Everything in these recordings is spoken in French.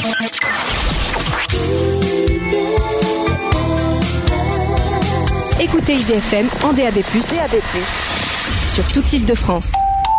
Écoutez IDFM en DAB+, sur toute l'Île-de-France.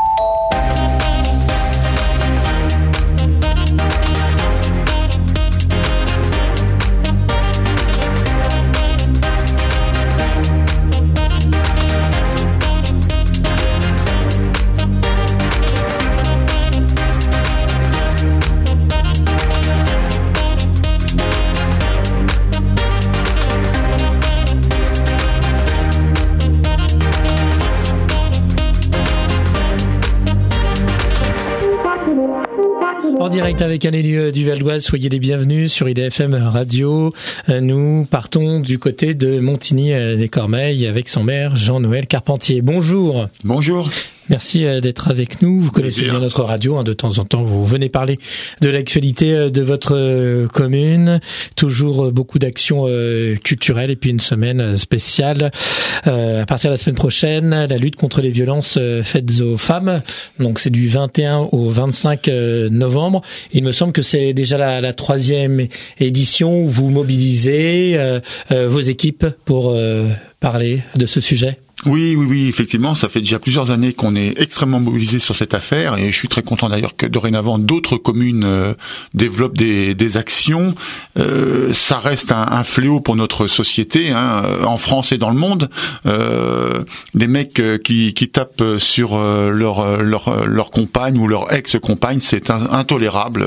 En direct avec un élu du Val d'Oise, soyez les bienvenus sur IDFM Radio. Nous partons du côté de Montigny-les-Cormeilles avec son maire Jean-Noël Carpentier. Bonjour. Bonjour. Merci d'être avec nous. Vous connaissez bien notre radio. De temps en temps, vous venez parler de l'actualité de votre commune. Toujours beaucoup d'actions culturelles et puis une semaine spéciale. À partir de la semaine prochaine, la lutte contre les violences faites aux femmes. Donc c'est du 21 au 25 novembre. Il me semble que c'est déjà la 3e édition où vous mobilisez vos équipes pour parler de ce sujet. Oui, effectivement, ça fait déjà plusieurs années qu'on est extrêmement mobilisés sur cette affaire et je suis très content d'ailleurs que dorénavant d'autres communes développent des actions. Ça reste un fléau pour notre société, en France et dans le monde. Les mecs qui tapent sur leur compagne ou leur ex-compagne, c'est intolérable.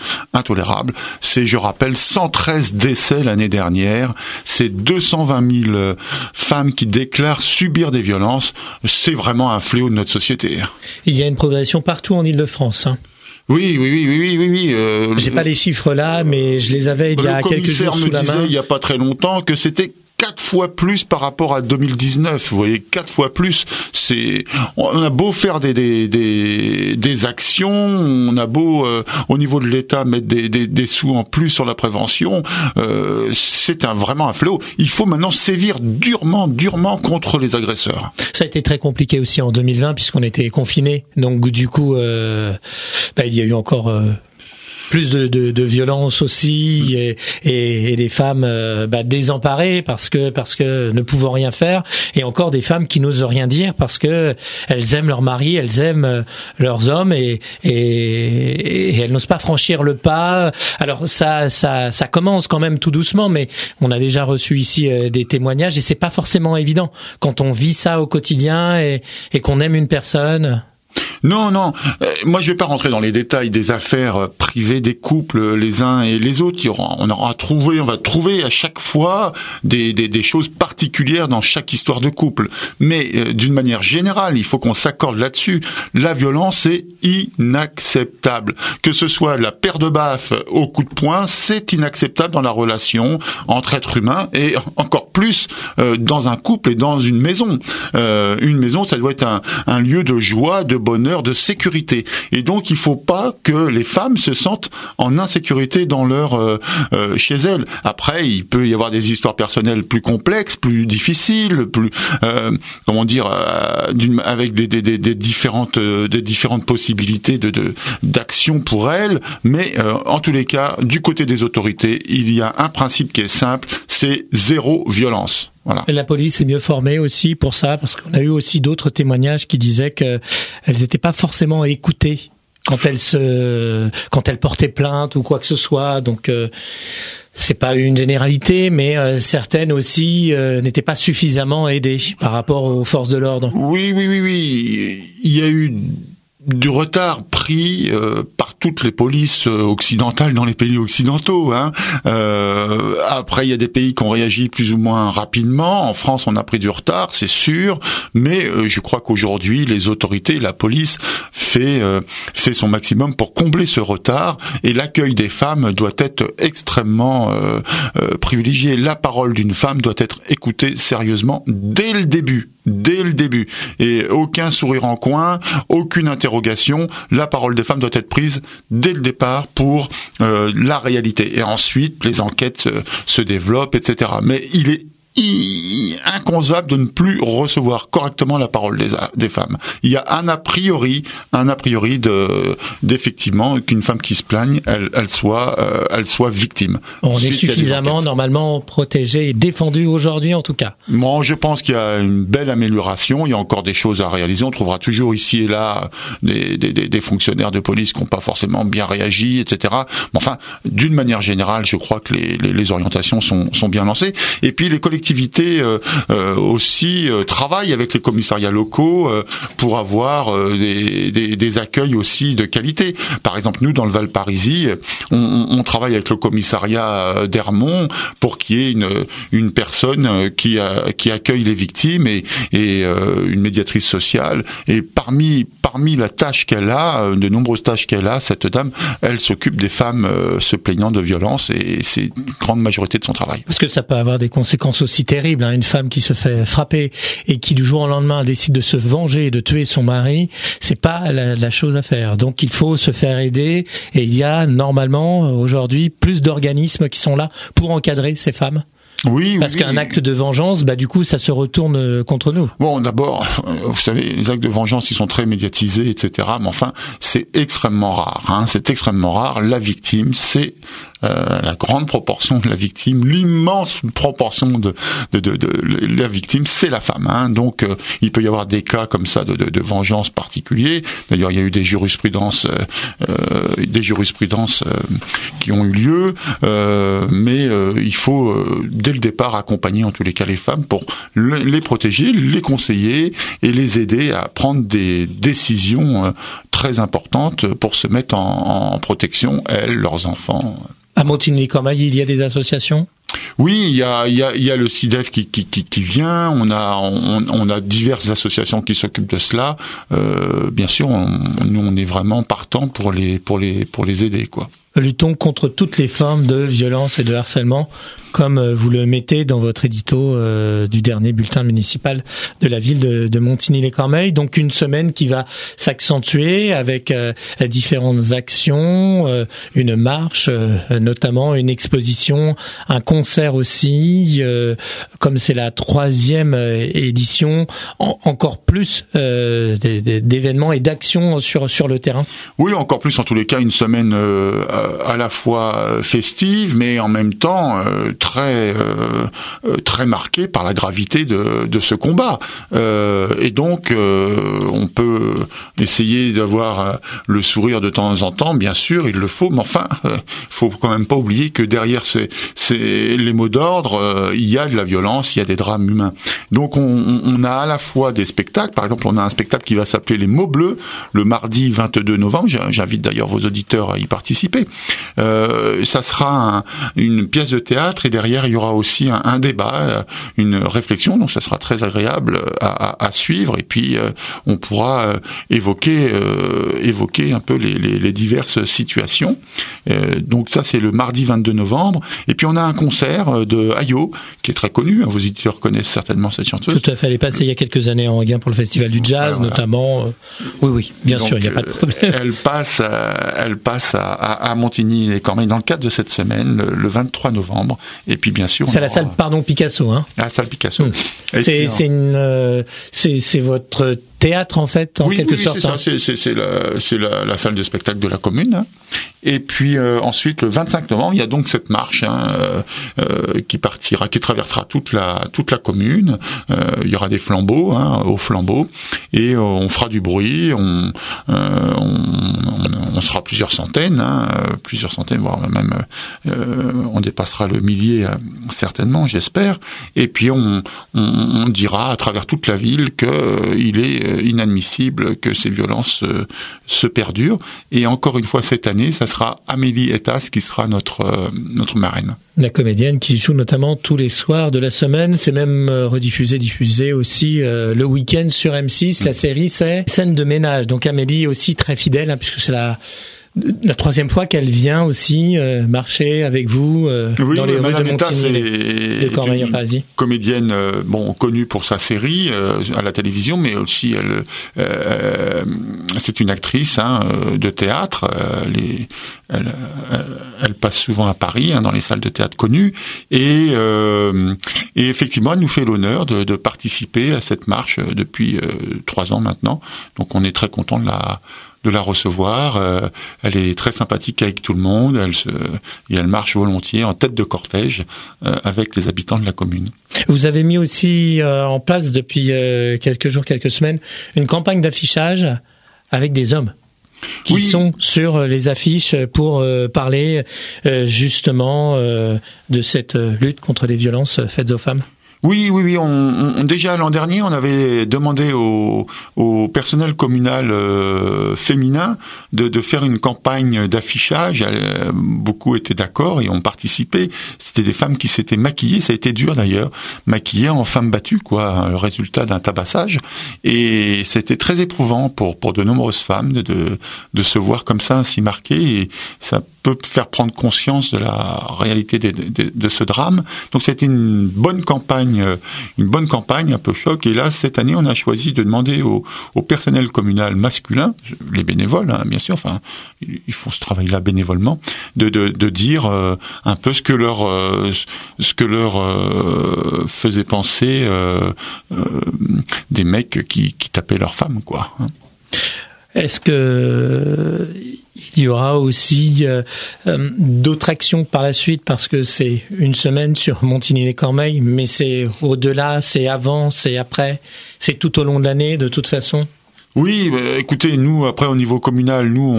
C'est, je rappelle, 113 décès l'année dernière. C'est 220 000 femmes qui déclarent subir des violences. C'est vraiment un fléau de notre société. Il y a une progression partout en Île-de-France. Oui. J'ai pas les chiffres là, mais je les avais il y a quelques jours sous la main. Le commissaire me disait il y a pas très longtemps que c'était 4 fois plus par rapport à 2019. Vous voyez, 4 fois plus. On a beau faire des actions, on a beau au niveau de l'État mettre des sous en plus sur la prévention, c'est vraiment un fléau. Il faut maintenant sévir durement contre les agresseurs. Ça a été très compliqué aussi en 2020 puisqu'on était confinés. Donc du coup, il y a eu encore plus de violence aussi et des femmes désemparées parce que ne pouvant rien faire et encore des femmes qui n'osent rien dire parce que elles aiment leur mari, elles aiment leurs hommes et elles n'osent pas franchir le pas. Alors ça commence quand même tout doucement, mais on a déjà reçu ici des témoignages et c'est pas forcément évident quand on vit ça au quotidien et qu'on aime une personne. Non. Moi, je vais pas rentrer dans les détails des affaires privées des couples les uns et les autres. On va trouver à chaque fois des choses particulières dans chaque histoire de couple. Mais d'une manière générale, il faut qu'on s'accorde là-dessus. La violence est inacceptable. Que ce soit la paire de baffes au coup de poing, c'est inacceptable dans la relation entre êtres humains et encore plus dans un couple et dans une maison. Une maison, ça doit être un lieu de joie, de bonheur, de sécurité. Et donc, il faut pas que les femmes se sentent en insécurité dans chez elles. Après, il peut y avoir des histoires personnelles plus complexes, plus difficiles, plus avec des différentes possibilités d'action pour elles. Mais en tous les cas, du côté des autorités, il y a un principe qui est simple, c'est zéro violence. Voilà. La police est mieux formée aussi pour ça, parce qu'on a eu aussi d'autres témoignages qui disaient qu'elles n'étaient pas forcément écoutées quand elles portaient plainte ou quoi que ce soit. Donc c'est pas une généralité, mais certaines aussi n'étaient pas suffisamment aidées par rapport aux forces de l'ordre. Oui. Il y a eu du retard pris par toutes les polices occidentales dans les pays occidentaux. Après, il y a des pays qui ont réagi plus ou moins rapidement. En France, on a pris du retard, c'est sûr, mais je crois qu'aujourd'hui, les autorités, la police fait son maximum pour combler ce retard et l'accueil des femmes doit être extrêmement privilégié. La parole d'une femme doit être écoutée sérieusement dès le début. Et aucun sourire en coin, aucune interrogation. La parole des femmes doit être prise dès le départ pour la réalité. Et ensuite, les enquêtes se développent, etc. Mais il est inconcevable de ne plus recevoir correctement la parole des femmes. Il y a un a priori d'effectivement qu'une femme qui se plaigne, elle soit victime. On est suffisamment normalement protégé et défendu aujourd'hui en tout cas. Moi, je pense qu'il y a une belle amélioration. Il y a encore des choses à réaliser. On trouvera toujours ici et là des fonctionnaires de police qui n'ont pas forcément bien réagi, etc. Mais enfin, d'une manière générale, je crois que les orientations sont bien lancées. Et puis les collectivités aussi travaillent avec les commissariats locaux pour avoir des accueils aussi de qualité. Par exemple, nous dans le Val-Parisis, on travaille avec le commissariat d'Hermont pour qu'il y ait une personne qui accueille les victimes et une médiatrice sociale. Et parmi la tâche qu'elle a, de nombreuses tâches qu'elle a, cette dame, elle s'occupe des femmes se plaignant de violence et c'est une grande majorité de son travail. Parce que ça peut avoir des conséquences aussi terribles, hein. Une femme qui se fait frapper et qui du jour au lendemain décide de se venger et de tuer son mari, c'est pas la chose à faire. Donc il faut se faire aider et il y a normalement aujourd'hui plus d'organismes qui sont là pour encadrer ces femmes. Oui, parce qu'un acte de vengeance, du coup, ça se retourne contre nous. Bon, d'abord, vous savez, les actes de vengeance, ils sont très médiatisés, etc. Mais enfin, c'est extrêmement rare. Hein. C'est extrêmement rare. La victime, c'est la grande proportion de la victime, l'immense proportion de la victime, c'est la femme. Hein. Donc, il peut y avoir des cas comme ça de vengeance particuliers. D'ailleurs, il y a eu des jurisprudences qui ont eu lieu, mais il faut dès le départ accompagner en tous les cas les femmes pour les protéger, les conseiller et les aider à prendre des décisions très importantes pour se mettre en protection, elles, leurs enfants. À Montigny-les-Cormeilles, il y a des associations ? Oui, il y a le CIDEF qui vient. On a diverses associations qui s'occupent de cela. Bien sûr, nous on est vraiment partants pour les aider, quoi. Luttons contre toutes les formes de violence et de harcèlement, comme vous le mettez dans votre édito du dernier bulletin municipal de la ville de Montigny-les-Cormeilles. Donc une semaine qui va s'accentuer avec différentes actions, une marche, notamment une exposition, un concert aussi. Comme c'est la 3e édition, encore plus d'événements et d'actions sur le terrain. Oui, encore plus en tous les cas, une semaine à la fois festive, mais en même temps très marquée par la gravité de ce combat. Et donc, on peut essayer d'avoir le sourire de temps en temps, bien sûr, il le faut, mais enfin, faut quand même pas oublier que derrière les mots d'ordre, il y a de la violence, il y a des drames humains. Donc, on a à la fois des spectacles, par exemple, on a un spectacle qui va s'appeler Les Mots Bleus, le mardi 22 novembre, j'invite d'ailleurs vos auditeurs à y participer. Ça sera une pièce de théâtre et derrière il y aura aussi un débat, une réflexion, donc ça sera très agréable à suivre et puis on pourra évoquer un peu les diverses situations. Donc ça c'est le mardi 22 novembre et puis on a un concert de Ayo qui est très connu, hein, vos auditeurs connaissent certainement cette chanteuse. Tout à fait, elle est passée il y a quelques années en Enghien pour le festival du jazz, voilà. Notamment. Oui, bien donc, sûr, il n'y a pas de problème. Elle passe à Montigny-les-Cormeilles dans le cadre de cette semaine, le 23 novembre. Et puis bien sûr, c'est la salle Picasso, hein. La salle Picasso. C'est votre théâtre en fait, en quelque sorte. Oui, c'est ça. C'est la salle de spectacle de la commune. Hein. Et puis ensuite, le 25 novembre, il y a donc cette marche qui traversera toute la commune. Il y aura des flambeaux, hauts flambeaux, et on fera du bruit. On sera plusieurs centaines, voire même on dépassera le millier certainement, j'espère. Et puis on dira à travers toute la ville que il est inadmissible que ces violences se perdurent. Et encore une fois cette année, ça sera Amélie Etas qui sera notre marraine. La comédienne qui joue notamment tous les soirs de la semaine. C'est même diffusé aussi le week-end sur M6. La série c'est Scène de ménage. Donc Amélie aussi très fidèle, hein, puisque c'est la la troisième fois qu'elle vient aussi marcher avec vous dans les rues de Montigny, de Cormeilles-en-Parisis. Comédienne connue pour sa série à la télévision, mais aussi c'est une actrice de théâtre. Elle passe souvent à Paris dans les salles de théâtre connues et effectivement elle nous fait l'honneur de participer à cette marche depuis 3 ans maintenant. Donc on est très content de la recevoir. Elle est très sympathique avec tout le monde. Elle marche volontiers en tête de cortège avec les habitants de la commune. Vous avez mis aussi en place depuis quelques jours, quelques semaines, une campagne d'affichage avec des hommes qui sont sur les affiches pour parler justement de cette lutte contre les violences faites aux femmes. Oui. Déjà l'an dernier, on avait demandé au personnel communal féminin de faire une campagne d'affichage. Beaucoup étaient d'accord et ont participé. C'était des femmes qui s'étaient maquillées. Ça a été dur d'ailleurs, maquillées en femmes battues, le résultat d'un tabassage. Et c'était très éprouvant pour de nombreuses femmes de se voir comme ça ainsi marquées. Et ça peut faire prendre conscience de la réalité de ce drame. Donc c'était une bonne campagne un peu choc. Et là, cette année, on a choisi de demander au personnel communal masculin, les bénévoles, bien sûr, ils font ce travail-là bénévolement, de dire un peu ce que leur faisait penser des mecs qui tapaient leurs femmes, quoi. Est-ce que il y aura aussi d'autres actions par la suite, parce que c'est une semaine sur Montigny-les-Cormeilles, mais c'est au-delà, c'est avant, c'est après, c'est tout au long de l'année de toute façon? Oui, écoutez, nous après au niveau communal, nous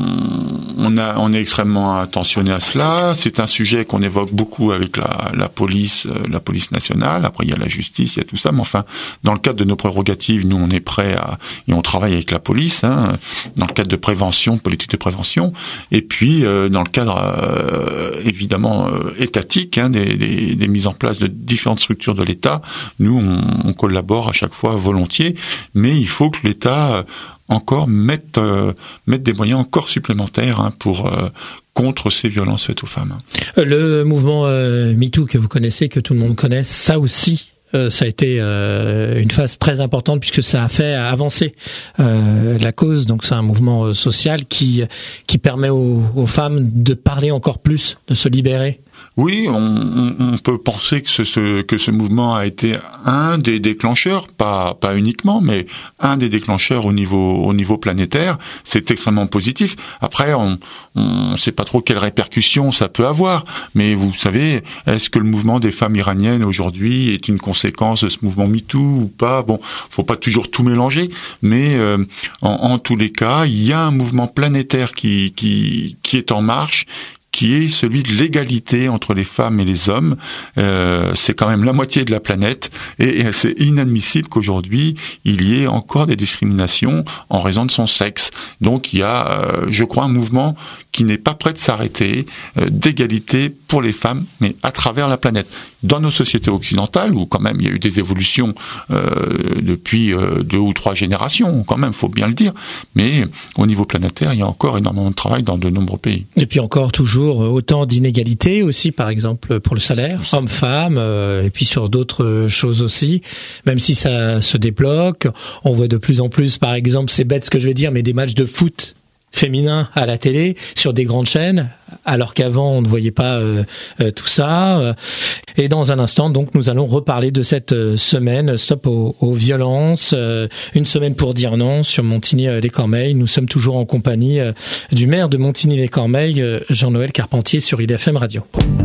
on est extrêmement attentionnés à cela. C'est un sujet qu'on évoque beaucoup avec la police nationale. Après il y a la justice, il y a tout ça, mais enfin dans le cadre de nos prérogatives, nous on est prêts et on travaille avec la police dans le cadre de prévention, de politique de prévention, et puis dans le cadre évidemment étatique des mises en place de différentes structures de l'État. Nous on collabore à chaque fois volontiers, mais il faut que l'État encore mettre des moyens encore supplémentaires pour contre ces violences faites aux femmes. Le mouvement MeToo que vous connaissez, que tout le monde connaît, ça aussi, ça a été une phase très importante puisque ça a fait avancer la cause. Donc c'est un mouvement social qui permet aux femmes de parler encore plus, de se libérer. Oui, on peut penser que ce mouvement a été un des déclencheurs, pas uniquement, mais un des déclencheurs au niveau planétaire. C'est extrêmement positif. Après, on sait pas trop quelles répercussions ça peut avoir. Mais vous savez, est-ce que le mouvement des femmes iraniennes aujourd'hui est une conséquence de ce mouvement MeToo ou pas? Bon, faut pas toujours tout mélanger, mais en tous les cas, il y a un mouvement planétaire qui est en marche, qui est celui de l'égalité entre les femmes et les hommes. C'est quand même la moitié de la planète et c'est inadmissible qu'aujourd'hui il y ait encore des discriminations en raison de son sexe. Donc il y a, je crois, un mouvement qui n'est pas prêt de s'arrêter, d'égalité pour les femmes, mais à travers la planète. Dans nos sociétés occidentales, où quand même il y a eu des évolutions depuis 2 ou 3 générations, quand même, faut bien le dire, mais au niveau planétaire, il y a encore énormément de travail dans de nombreux pays. Et puis encore toujours autant d'inégalités aussi, par exemple pour le salaire, hommes-femmes, et puis sur d'autres choses aussi, même si ça se débloque. On voit de plus en plus, par exemple, c'est bête ce que je vais dire, mais des matchs de foot féminin à la télé sur des grandes chaînes, alors qu'avant on ne voyait pas tout ça. Et dans un instant, donc, nous allons reparler de cette semaine Stop aux violences, une semaine pour dire non sur Montigny-les-Cormeilles. Nous sommes toujours en compagnie du maire de Montigny-les-Cormeilles, Jean-Noël Carpentier, sur IDFM Radio.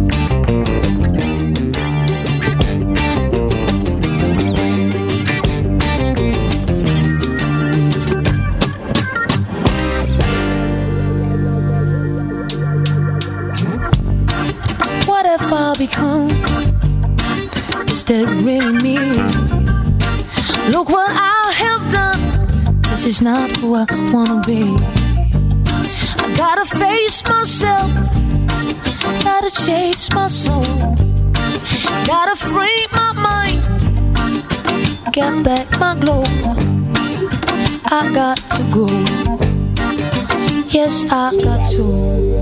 Become, is that really me? Look what I have done. This is not who I wanna be. I gotta face myself, gotta chase my soul, gotta free my mind, get back my glow. I got to go. Yes, I got to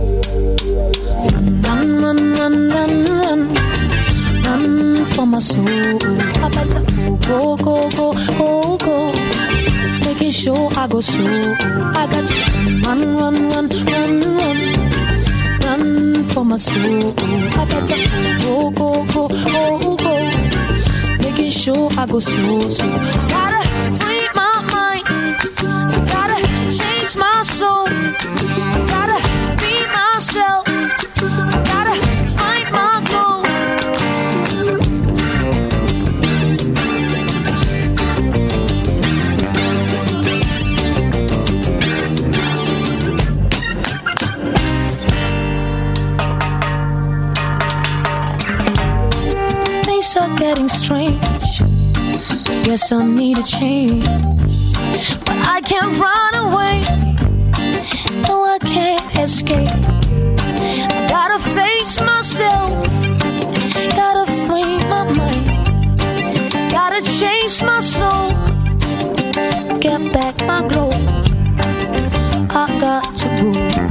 run, run, run, run, run, run for my soul. I better go, go, go, go, go, making sure I go slow. I got to run, run, run, run, run, run for my soul. I better go, go, go, go, go, making sure I go slow, slow. Gotta free my mind, gotta change my soul, gotta be myself, gotta find my goal. Things are getting strange, guess I need a change, but I can't run away, no I can't escape. I gotta face myself, gotta free my mind, gotta change my soul, get back my glow. I got to go,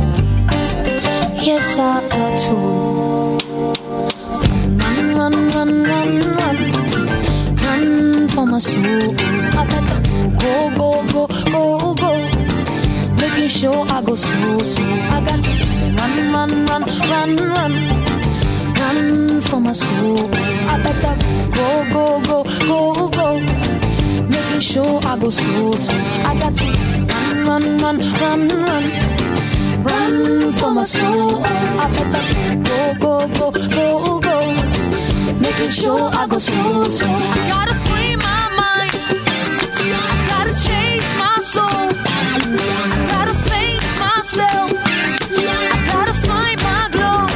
yes I got to run, run, run, run, run, run for my soul. I gotta go, go, go, go, go, making sure I go slow, slow. I got to run, run, run, run, run, run for my soul. I better go, go, go, go, go, making sure I go slow, slow. I got to run, run, run, run, run, run for my soul. I better go, go, go, go, go, making sure I go slow, slow. I gotta free my mind, I gotta change my soul, I gotta face myself, I gotta find my glow.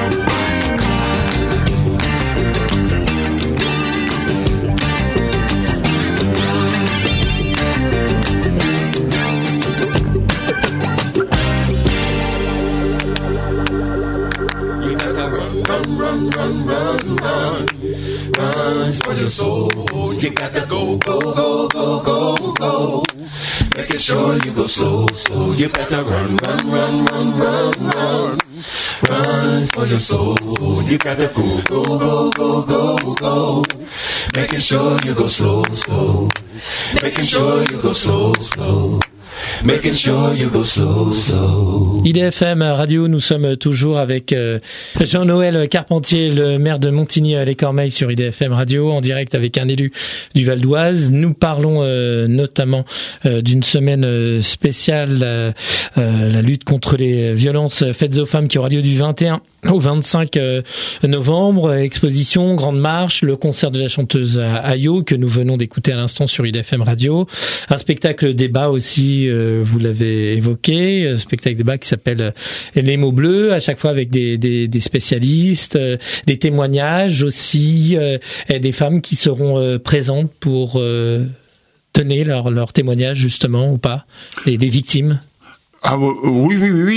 You gotta run, run, run, run, run, run, run for your soul. You gotta go, go, go, go, go, go, making sure you go slow, slow. You better run, run, run, run, run, run, run for your soul. You gotta go, go, go, go, go, go, making sure you go slow, slow, making sure you go slow, slow, making sure you go slow, slow. IDFM Radio, nous sommes toujours avec Jean-Noël Carpentier, le maire de Montigny-les-Cormeilles sur IDFM Radio, en direct avec un élu du Val d'Oise. Nous parlons notamment d'une semaine spéciale, la lutte contre les violences faites aux femmes, qui aura lieu du 21 au 25 novembre. Exposition, grande marche, le concert de la chanteuse Ayo que nous venons d'écouter à l'instant sur IDFM Radio. Un spectacle débat aussi, vous l'avez évoqué, un spectacle débat qui s'appelle Les mots bleus, à chaque fois avec des spécialistes, des témoignages aussi, et des femmes qui seront présentes pour donner leur témoignage justement ou pas, et des victimes. Ah oui.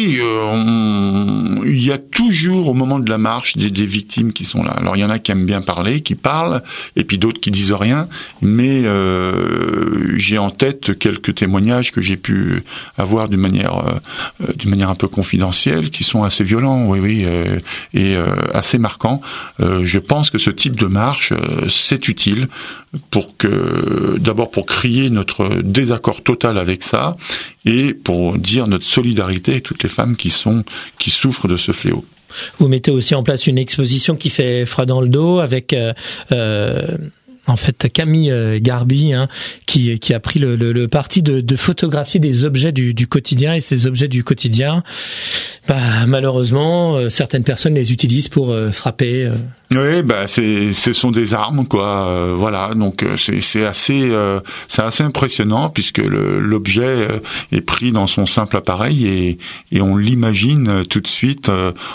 Il y a toujours au moment de la marche des victimes qui sont là. Alors il y en a qui aiment bien parler, qui parlent, et puis d'autres qui disent rien. Mais j'ai en tête quelques témoignages que j'ai pu avoir d'une manière un peu confidentielle, qui sont assez violents, oui, et assez marquants. Je pense que ce type de marche, c'est utile d'abord pour crier notre désaccord total avec ça, et pour dire notre solidarité avec toutes les femmes qui souffrent de ce fléau. Vous mettez aussi en place une exposition qui fait froid dans le dos avec en fait Camille Garbi, qui a pris le parti de photographier des objets du quotidien, et ces objets du quotidien, malheureusement certaines personnes les utilisent pour frapper. Oui, ce sont des armes, quoi. Voilà, donc c'est assez impressionnant, puisque l'objet est pris dans son simple appareil et on l'imagine tout de suite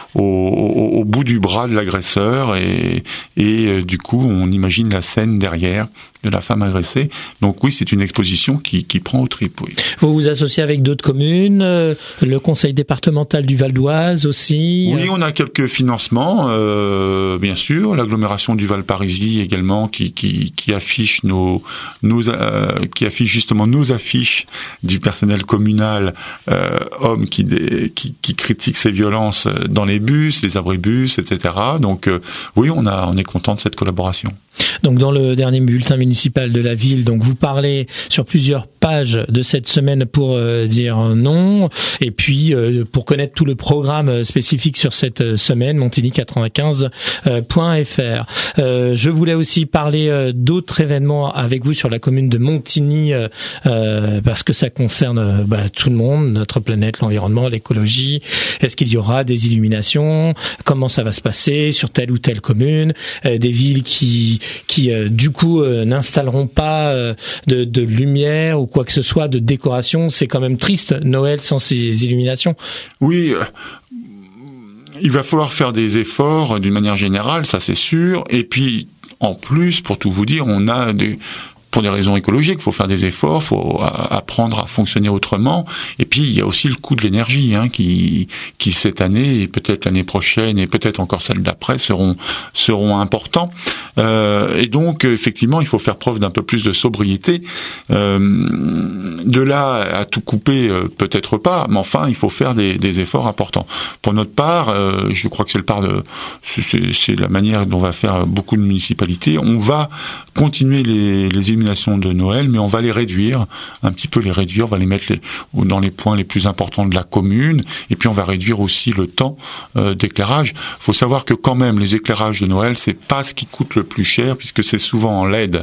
au bout du bras de l'agresseur, et du coup on imagine la scène derrière, de la femme agressée. Donc oui, c'est une exposition qui prend aux tripes. Oui. Vous vous associez avec d'autres communes, le conseil départemental du Val d'Oise aussi. Oui, on a quelques financements, bien sûr, l'agglomération du Val Parisis également qui affiche qui affiche justement nos affiches du personnel communal, hommes qui critiquent ces violences dans les bus, les abribus, etc. Donc oui, on est content de cette collaboration. Donc dans le dernier bulletin municipal de la ville, donc vous parlez sur plusieurs pages de cette semaine pour dire non, et puis pour connaître tout le programme spécifique sur cette semaine, montigny95.fr. Je voulais aussi parler d'autres événements avec vous sur la commune de Montigny, parce que ça concerne tout le monde, notre planète, l'environnement, l'écologie. Est-ce qu'il y aura des illuminations? Comment ça va se passer sur telle ou telle commune? Des villes qui du coup n'installeront pas de lumière ou quoi que ce soit, de décoration. C'est quand même triste, Noël sans ces illuminations. Oui, il va falloir faire des efforts d'une manière générale, ça c'est sûr. Et puis en plus, pour tout vous dire, pour des raisons écologiques, il faut faire des efforts, il faut apprendre à fonctionner autrement. Et puis il y a aussi le coût de l'énergie, qui cette année et peut-être l'année prochaine et peut-être encore celle d'après seront importants. Et donc effectivement, il faut faire preuve d'un peu plus de sobriété. De là à tout couper, peut-être pas, mais enfin il faut faire des efforts importants. Pour notre part, je crois que c'est la manière dont va faire beaucoup de municipalités. On va continuer les illuminations de Noël, mais on va les réduire, un petit peu les réduire, on va les mettre dans les points les plus importants de la commune, et puis on va réduire aussi le temps d'éclairage. Il faut savoir que quand même, les éclairages de Noël, c'est pas ce qui coûte le plus cher, puisque c'est souvent en LED,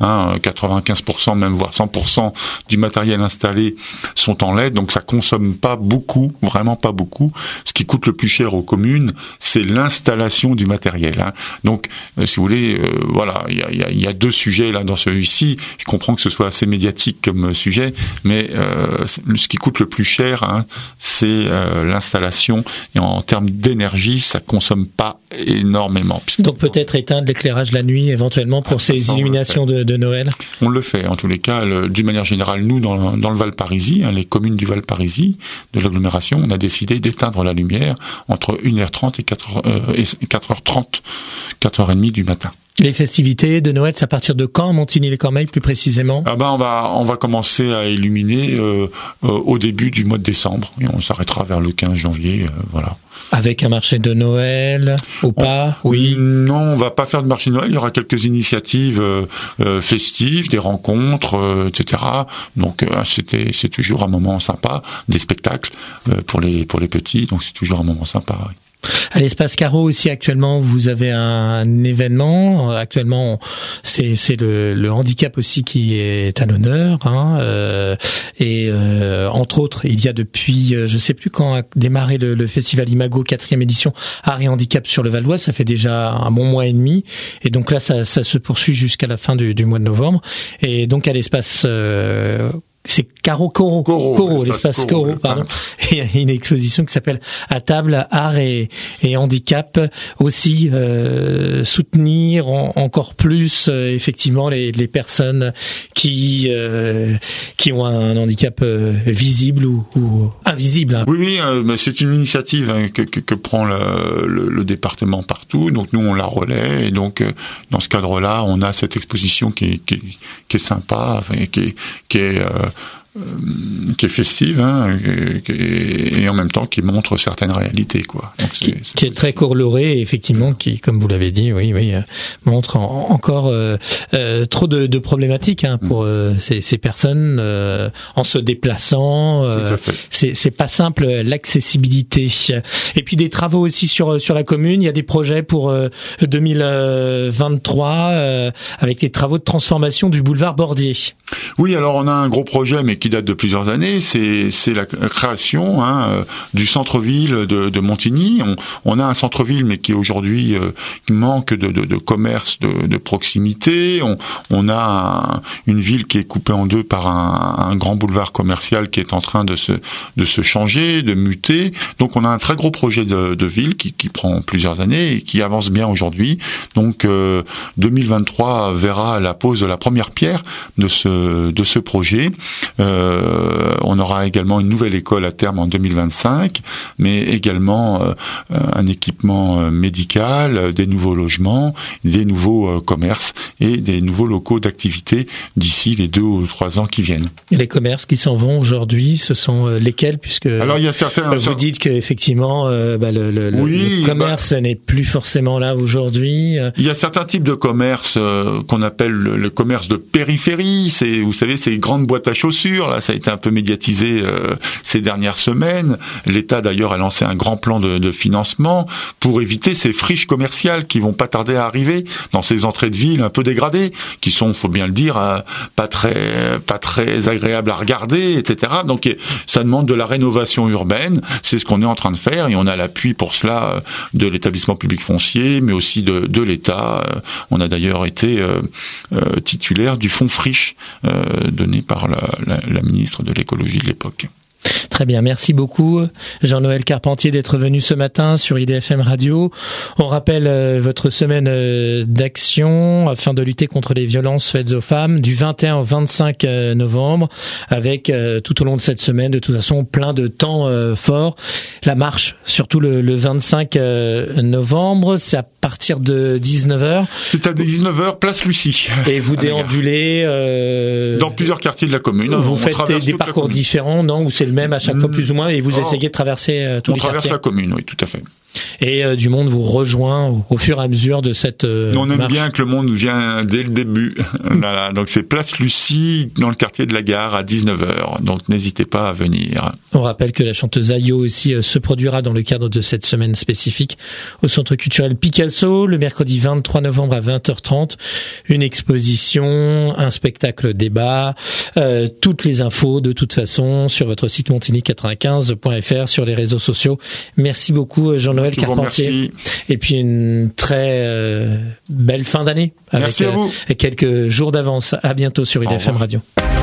95%, même voire 100% du matériel installé sont en LED, donc ça consomme pas beaucoup, vraiment pas beaucoup. Ce qui coûte le plus cher aux communes, c'est l'installation du matériel. Donc, si vous voulez, voilà, il y a deux sujets là dans celui-ci. Je comprends que ce soit assez médiatique comme sujet, mais ce qui coûte le plus cher, c'est l'installation. Et en termes d'énergie, ça consomme pas énormément. Donc peut-être éteindre l'éclairage la nuit, éventuellement, pour ces illuminations de Noël. On le fait, en tous les cas. D'une manière générale, nous, dans le Val Parisis, les communes du Val Parisis, de l'agglomération, on a décidé d'éteindre la lumière entre 1h30 et 4h30, 4h30 du matin. Les festivités de Noël, c'est à partir de quand, Montigny-les-Cormeilles, plus précisément? On va commencer à illuminer au début du mois de décembre, et on s'arrêtera vers le 15 janvier, voilà. Avec un marché de Noël ou pas? Oui. Non, on va pas faire de marché de Noël. Il y aura quelques initiatives festives, des rencontres, etc. Donc c'est toujours un moment sympa, des spectacles pour les petits. Donc c'est toujours un moment sympa. Oui. À l'Espace Carreau aussi, actuellement, vous avez un événement. Actuellement, c'est le handicap aussi qui est à l'honneur. Et entre autres, il y a depuis, je sais plus quand a démarré le festival Imago 4e édition, Art et Handicap sur le Val d'Oise. Ça fait déjà un bon mois et demi. Et donc là, ça se poursuit jusqu'à la fin du mois de novembre. Et donc à l'Espace c'est Coro, l'espace Coro, pardon. Et il y a une exposition qui s'appelle À table, art et handicap. Aussi soutenir encore plus effectivement les personnes qui ont un handicap visible ou invisible. Oui, mais c'est une initiative que prend le département partout. Donc nous on la relaie et donc dans ce cadre-là, on a cette exposition qui est sympa, qui est festive, et en même temps qui montre certaines réalités, quoi. Donc qui est très colorée, effectivement, qui, comme vous l'avez dit, montre encore trop de problématiques pour ces personnes en se déplaçant. Tout à fait. C'est pas simple l'accessibilité. Et puis des travaux aussi sur la commune. Il y a des projets pour 2023 avec les travaux de transformation du boulevard Bordier. Oui, alors on a un gros projet, mais qui date de plusieurs années, c'est la création du centre-ville de Montigny. On a un centre-ville, mais qui aujourd'hui manque de commerce de proximité. On a une ville qui est coupée en deux par un grand boulevard commercial qui est en train de se changer, de muter. Donc on a un très gros projet de ville qui prend plusieurs années et qui avance bien aujourd'hui. Donc 2023 verra la pose de la première pierre de ce projet. On aura également une nouvelle école à terme en 2025, mais également un équipement médical, des nouveaux logements, des nouveaux commerces et des nouveaux locaux d'activité d'ici les 2 ou 3 ans qui viennent. Et les commerces qui s'en vont aujourd'hui, ce sont lesquels, puisque alors il y a certains. Vous dites qu'effectivement le commerce n'est plus forcément là aujourd'hui. Il y a certains types de commerce qu'on appelle le commerce de périphérie. C'est, vous savez, ces grandes boîtes à chaussures. Là, ça a été un peu médiatisé ces dernières semaines. L'État d'ailleurs a lancé un grand plan de financement pour éviter ces friches commerciales qui vont pas tarder à arriver dans ces entrées de ville un peu dégradées, qui sont, faut bien le dire, pas très agréables à regarder, etc. Donc ça demande de la rénovation urbaine. C'est ce qu'on est en train de faire et on a l'appui pour cela de l'établissement public foncier, mais aussi de l'État. On a d'ailleurs été titulaire du fonds friche donné par la ministre de l'écologie de l'époque. Très bien, merci beaucoup Jean-Noël Carpentier d'être venu ce matin sur IDFM Radio. On rappelle votre semaine d'action afin de lutter contre les violences faites aux femmes du 21 au 25 novembre avec tout au long de cette semaine de toute façon plein de temps forts. La marche surtout le 25 novembre, c'est à partir de 19h. C'est à 19h, place Lucie. Et vous déambulez dans plusieurs quartiers de la commune. Vous faites des parcours différents, non, ou c'est le même à chaque fois plus ou moins, et vous essayez de traverser tous les quartiers. On traverse la commune, oui, tout à fait. Et du monde vous rejoint au fur et à mesure de cette on aime marche. bien que le monde vient dès le début. Voilà, donc c'est place Lucie dans le quartier de la Gare à 19h. Donc n'hésitez pas à venir. On rappelle que la chanteuse Ayo aussi se produira dans le cadre de cette semaine spécifique au Centre culturel Picasso le mercredi 23 novembre à 20h30. Une exposition, un spectacle débat, toutes les infos de toute façon sur votre site montigny95.fr, sur les réseaux sociaux. Merci beaucoup Jean-Noël Carpentier. Et puis une très belle fin d'année avec Merci à vous. Quelques jours d'avance. À bientôt sur IDFM Radio.